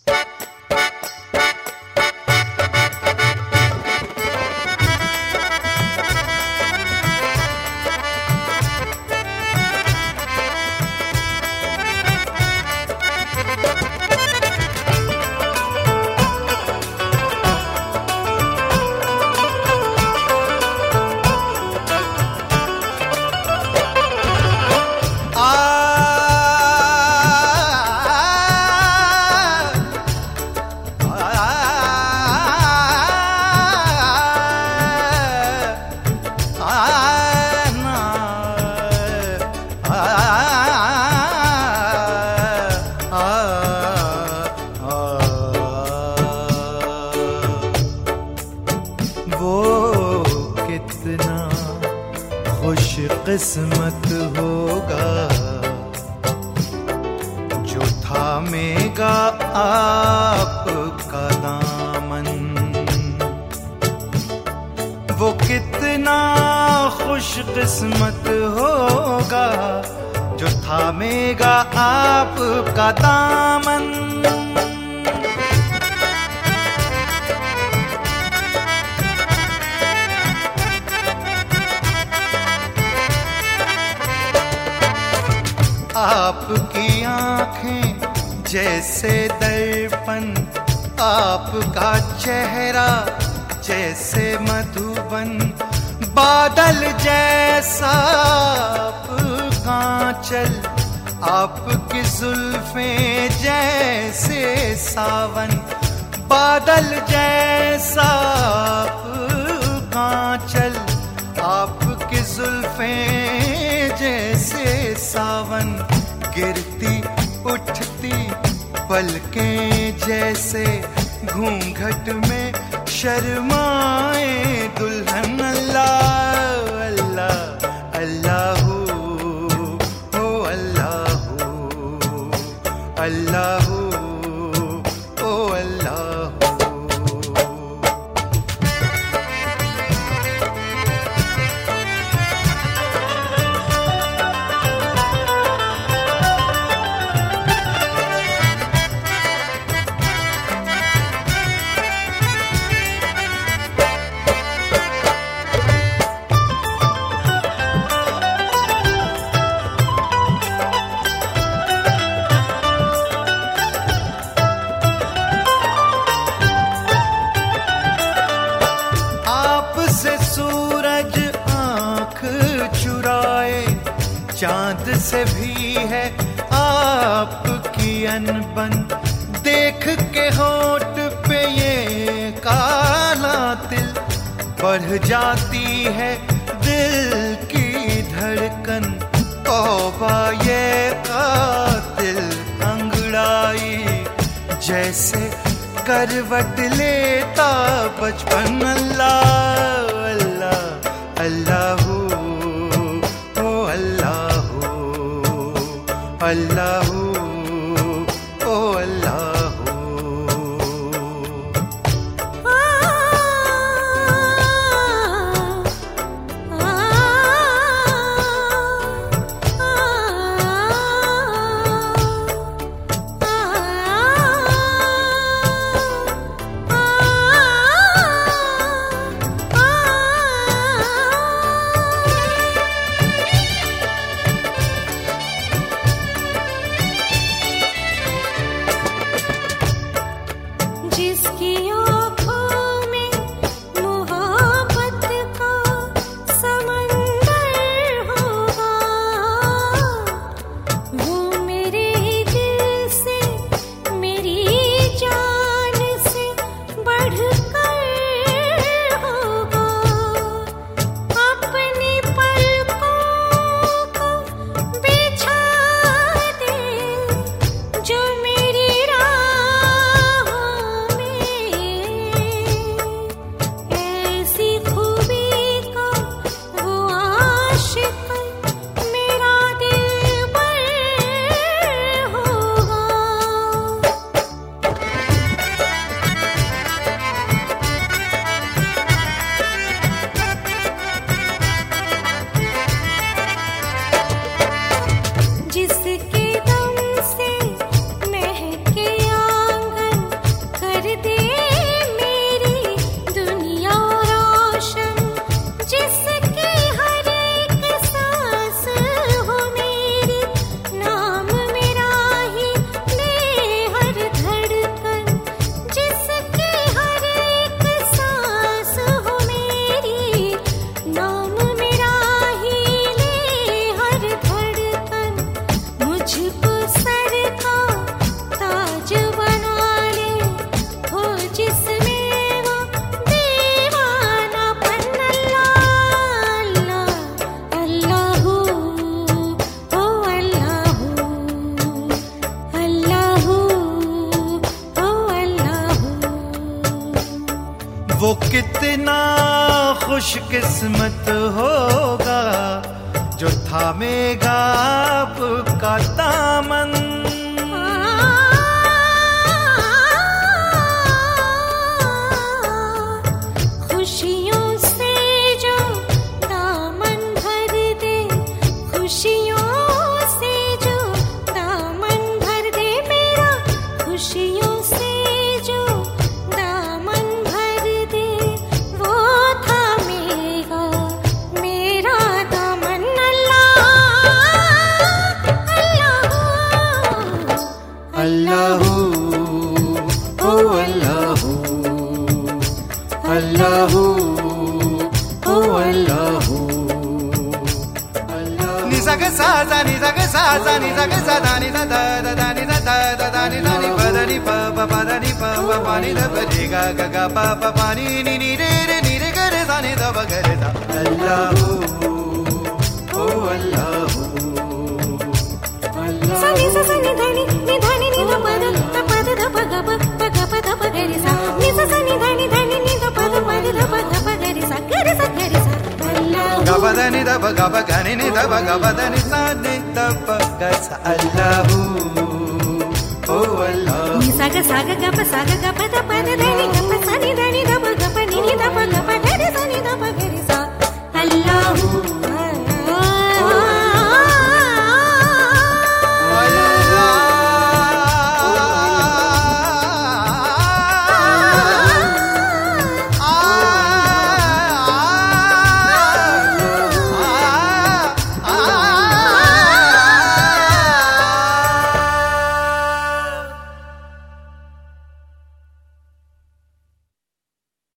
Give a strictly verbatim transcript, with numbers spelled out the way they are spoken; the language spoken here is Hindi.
किस्मत होगा जो थामेगा आपका दामन। वो कितना खुश किस्मत होगा जो थामेगा आपका दामन। आपकी आँखें जैसे दर्पण, आपका चेहरा जैसे मधुबन, बादल जैसा आपका आँचल, आपकी जुल्फें जैसे सावन, बादल जैसा आपका आँचल, आपकी जुल्फें जैसे सावन, गिरती उठती पलकें जैसे घूंघट में शर्माए दुल्हन। अल्लाह अल्लाह अल्लाह हो अल्लाह अल्लाह ओ अल्लाह। चांद से भी है आपकी अनबन, देख के होठ पे ये काला तिल, बढ़ जाती है दिल की धड़कन। तौबा ये कातिल अंगड़ाई जैसे करवट लेता बचपन। अल्लाह अल्लाह अल्लाह अल्लाह ओ अल्लाह। खुशकिस्मत होगा जो थामेगा आपका दामन। खुशियों से जो दामन भर दे, खुशियों से जो दामन भर दे मेरा, खुशियों से जो दामन भर दे, वो थामेगा मेरा दामन। अल्लाह अल्लाह ओ अल्लाह अल्लाह ओ अल्लाह। नि सा ग सा सा नि सा ग सा सा नि सा ग सा दा नि दा दा दा नि दा दा दा नि दा नि प दा नि प प प दा नि प प प नि दा प रे गा गा गा प प प नि नि नि रे रे नि रे ग रे सा नि दा प ग रे दा। अल्लाह ओ अल्लाह सा नि सा सा नि धा नि नि धा नि नि धा प दा ता प दा धा प ग प प ग प धा प ग रे सा नि सा सा नि धा नि धा नि नि धा प दा प दा धा प ग प ग रे सा ग रे सा ग रे सा। अल्लाह ग प दा नि दा प ग प ग नि नि दा प ग प दा नि सा नि दा प ग सा। अल्लाह ओ अल्लाह नि सा ग सा ग ग प सा ग ग प दा प दा धा नि ग प सा नि धा नि धा प ग प नि नि धा प ग प ग रे सा नि धा प ग रे सा। अल्लाह